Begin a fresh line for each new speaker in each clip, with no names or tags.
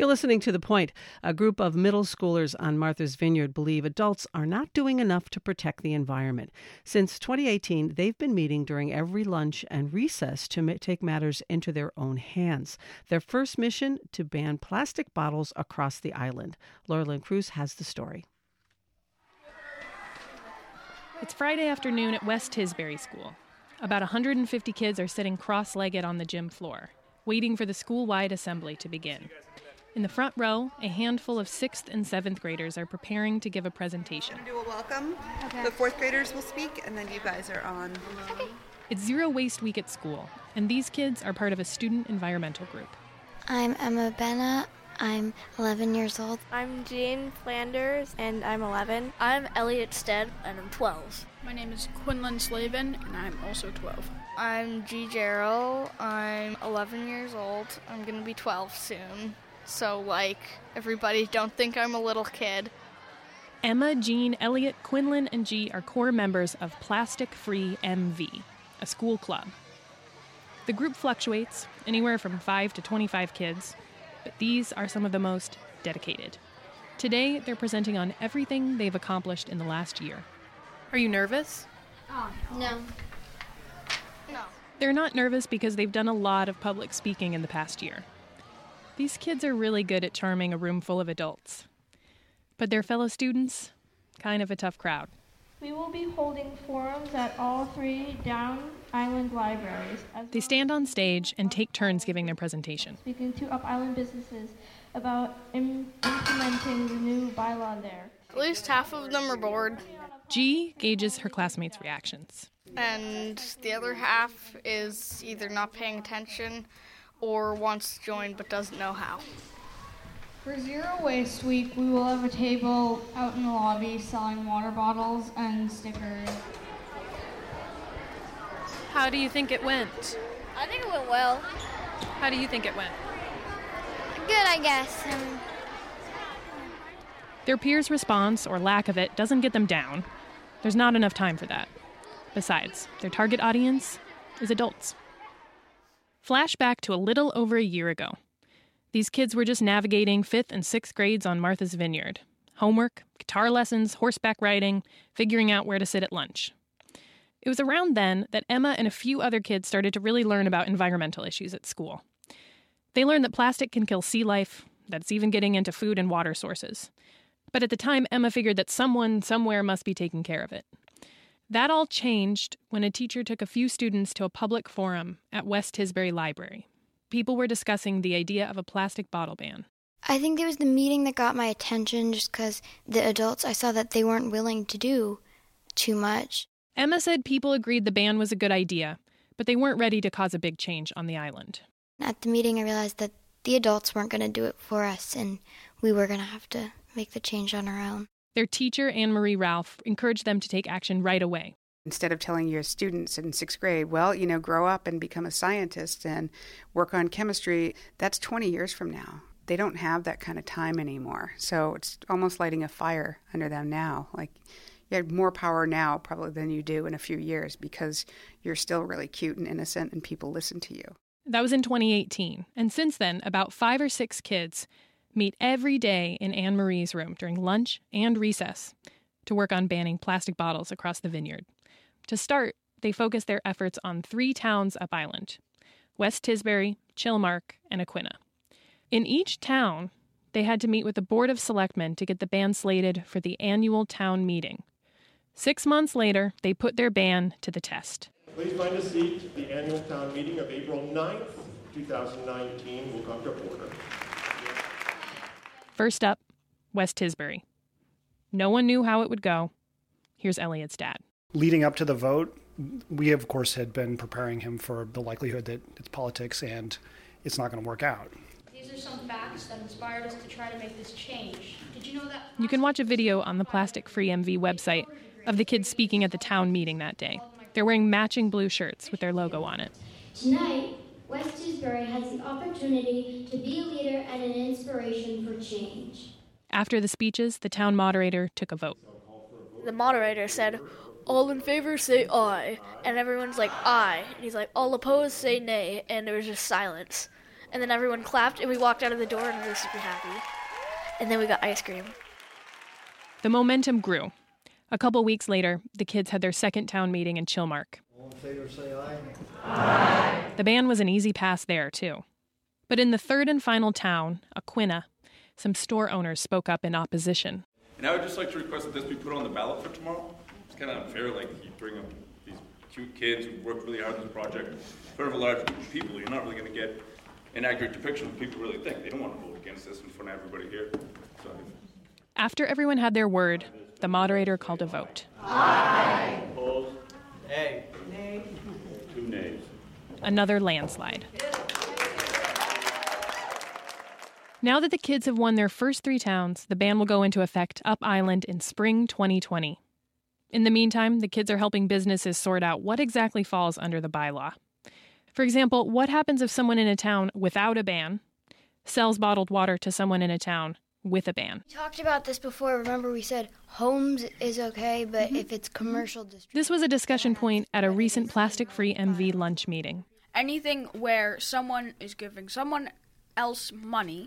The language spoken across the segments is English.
You're listening to The Point. A group of middle schoolers on Martha's Vineyard believe adults are not doing enough to protect the environment. Since 2018, they've been meeting during every lunch and recess to take matters into their own hands. Their first mission, to ban plastic bottles across the island. Laura Lynn Cruz has the story.
It's Friday afternoon at West Tisbury School. About 150 kids are sitting cross-legged on the gym floor, waiting for the school-wide assembly to begin. In the front row, a handful of 6th and 7th graders are preparing to give a presentation.
We're going to do a welcome. Okay. The 4th graders will speak, and then you guys are on.
Okay. It's Zero Waste Week at school, and these kids are part of a student environmental group.
I'm Emma Benna. I'm 11 years old.
I'm Jane Flanders, and I'm 11. I'm Elliot Stead, and I'm 12.
My name is Quinlan Slavin, and I'm also 12.
I'm G. Jarrell. I'm 11 years old. I'm going to be 12 soon. So, everybody don't think I'm a little kid.
Emma, Jean, Elliot, Quinlan, and G are core members of Plastic Free MV, a school club. The group fluctuates, anywhere from 5 to 25 kids, but these are some of the most dedicated. Today, they're presenting on everything they've accomplished in the last year. Are you nervous?
No.
They're not nervous because they've done a lot of public speaking in the past year. These kids are really good at charming a room full of adults. But their fellow students, kind of a tough crowd.
We will be holding forums at all 3 down island libraries.
They stand on stage and take turns giving their presentation.
Speaking to up island businesses about implementing the new bylaw there.
At least half of them are bored.
G gauges her classmates' reactions.
And the other half is either not paying attention or wants to join but doesn't know how.
For Zero Waste Week, we will have a table out in the lobby selling water bottles and stickers.
How do you think it went?
I think it went well.
How do you think it went?
Good, I guess.
Their peers' response, or lack of it, doesn't get them down. There's not enough time for that. Besides, their target audience is adults. Flashback to a little over a year ago. These kids were just navigating 5th and 6th grades on Martha's Vineyard. Homework, guitar lessons, horseback riding, figuring out where to sit at lunch. It was around then that Emma and a few other kids started to really learn about environmental issues at school. They learned that plastic can kill sea life, that it's even getting into food and water sources. But at the time, Emma figured that someone somewhere must be taking care of it. That all changed when a teacher took a few students to a public forum at West Tisbury Library. People were discussing the idea of a plastic bottle ban.
I think it was the meeting that got my attention just because the adults, I saw that they weren't willing to do too much.
Emma said people agreed the ban was a good idea, but they weren't ready to cause a big change on the island.
At the meeting, I realized that the adults weren't going to do it for us, and we were going to have to make the change on our own.
Their teacher, Anne-Marie Ralph, encouraged them to take action right away.
Instead of telling your students in 6th grade, grow up and become a scientist and work on chemistry, that's 20 years from now. They don't have that kind of time anymore. So it's almost lighting a fire under them now. You have more power now probably than you do in a few years because you're still really cute and innocent and people listen to you.
That was in 2018. And since then, about 5 or 6 kids meet every day in Anne-Marie's room during lunch and recess to work on banning plastic bottles across the vineyard. To start, they focus their efforts on 3 towns up island: West Tisbury, Chilmark, and Aquinnah. In each town, they had to meet with the Board of Selectmen to get the ban slated for the annual town meeting. 6 months later, they put their ban to the test.
Please find a seat. The annual town meeting of April 9th, 2019 will come to order.
First up, West Tisbury. No one knew how it would go. Here's Elliot's dad.
Leading up to the vote, we, of course, had been preparing him for the likelihood that it's politics and it's not going to work out.
These are some facts that inspired us to try to make this change. Did you know that?
You can watch a video on the Plastic Free MV website of the kids speaking at the town meeting that day. They're wearing matching blue shirts with their logo on it.
Tonight, West Tisbury has the opportunity to be a leader and an inspiration for change.
After the speeches, the town moderator took a vote.
The moderator said, "All in favor, say aye." And everyone's like, aye. And he's like, "All opposed, say nay." And there was just silence. And then everyone clapped, and we walked out of the door, and we were super happy. And then we got ice cream.
The momentum grew. A couple weeks later, the kids had their second town meeting in Chilmark.
All in favor, say aye.
Aye. The ban was an easy pass there, too. But in the third and final town, Aquinnah, some store owners spoke up in opposition.
And I would just like to request that this be put on the ballot for tomorrow. It's kind of unfair, like you bring up these cute kids who worked really hard on this project in front of a large group of people. You're not really going to get an accurate depiction of what people really think. They don't want to vote against this in front of everybody here. So.
After everyone had their word, the moderator called a vote.
Aye. Opposed? Nay. Nay.
2 nays.
Another landslide. Now that the kids have won their first 3 towns, the ban will go into effect up island in spring 2020. In the meantime, the kids are helping businesses sort out what exactly falls under the bylaw. For example, what happens if someone in a town without a ban sells bottled water to someone in a town with a ban?
We talked about this before. Remember, we said homes is okay, but if it's commercial distribution.
This was a discussion point at a recent plastic-free MV lunch meeting.
Anything where someone is giving someone else money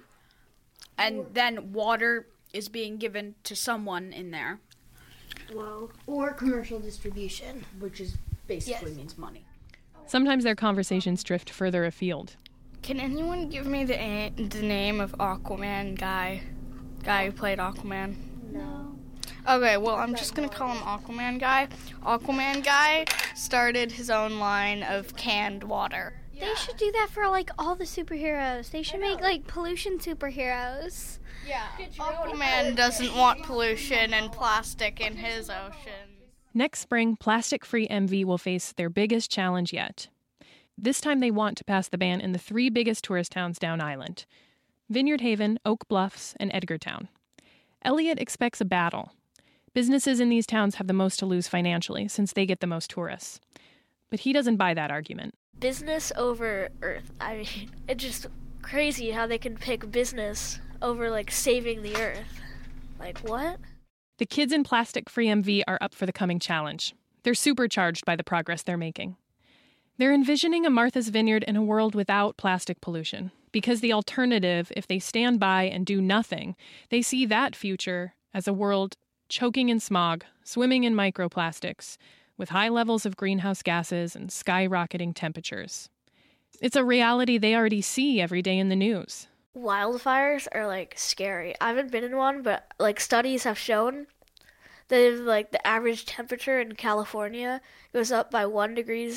and then water is being given to someone in there.
Whoa. Or commercial distribution.
Which is basically means money.
Sometimes their conversations drift further afield.
Can anyone give me the name of Aquaman guy who played Aquaman?
No.
Okay, well, I'm just going to call him Aquaman guy. Aquaman guy started his own line of canned water.
They should do that for, like, all the superheroes. They should make, like, pollution superheroes.
Yeah, Aquaman doesn't want pollution and plastic in his ocean.
Next spring, Plastic-Free MV will face their biggest challenge yet. This time they want to pass the ban in the 3 biggest tourist towns down island: Vineyard Haven, Oak Bluffs, and Edgartown. Elliot expects a battle. Businesses in these towns have the most to lose financially since they get the most tourists. But he doesn't buy that argument.
Business over Earth. I mean, it's just crazy how they can pick business over, like, saving the Earth. Like, what?
The kids in Plastic-Free MV are up for the coming challenge. They're supercharged by the progress they're making. They're envisioning a Martha's Vineyard in a world without plastic pollution, because the alternative, if they stand by and do nothing, they see that future as a world choking in smog, swimming in microplastics, with high levels of greenhouse gases and skyrocketing temperatures. It's a reality they already see every day in the news.
Wildfires are, like, scary. I haven't been in one, but, like, studies have shown that if, like, the average temperature in California goes up by 1 degree,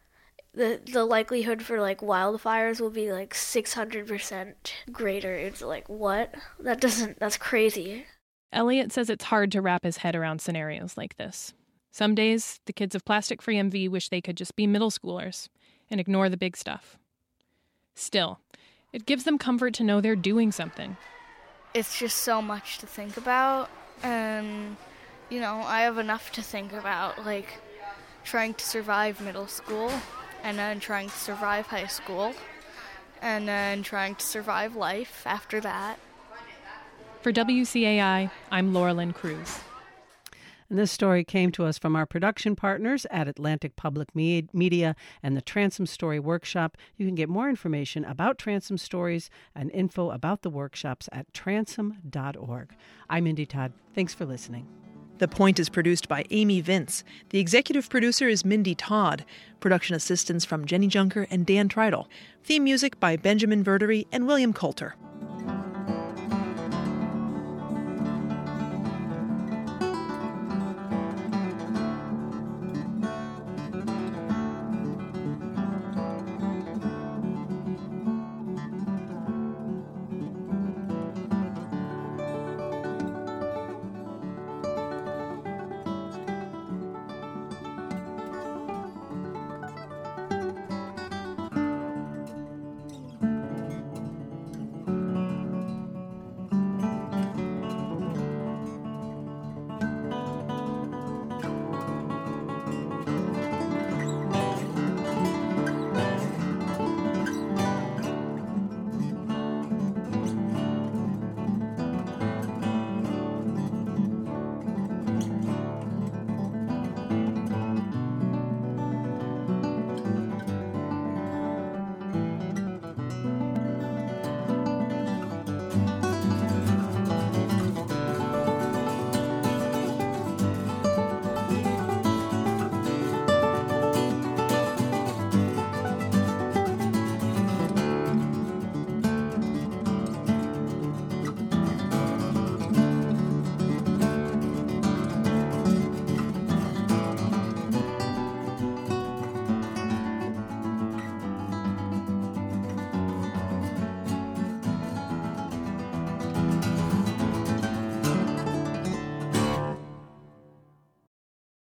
the likelihood for, like, wildfires will be, like, 600% greater. It's like, what? That's crazy.
Elliot says it's hard to wrap his head around scenarios like this. Some days, the kids of Plastic-Free MV wish they could just be middle schoolers and ignore the big stuff. Still, it gives them comfort to know they're doing something.
It's just so much to think about, and, I have enough to think about, like, trying to survive middle school, and then trying to survive high school, and then trying to survive life after that.
For WCAI, I'm Laurelyn Cruz.
And this story came to us from our production partners at Atlantic Public Media and the Transom Story Workshop. You can get more information about Transom Stories and info about the workshops at transom.org. I'm Indy Todd. Thanks for listening.
The Point is produced by Amy Vince. The executive producer is Mindy Todd. Production assistance from Jenny Junker and Dan Treidel. Theme music by Benjamin Verdery and William Coulter.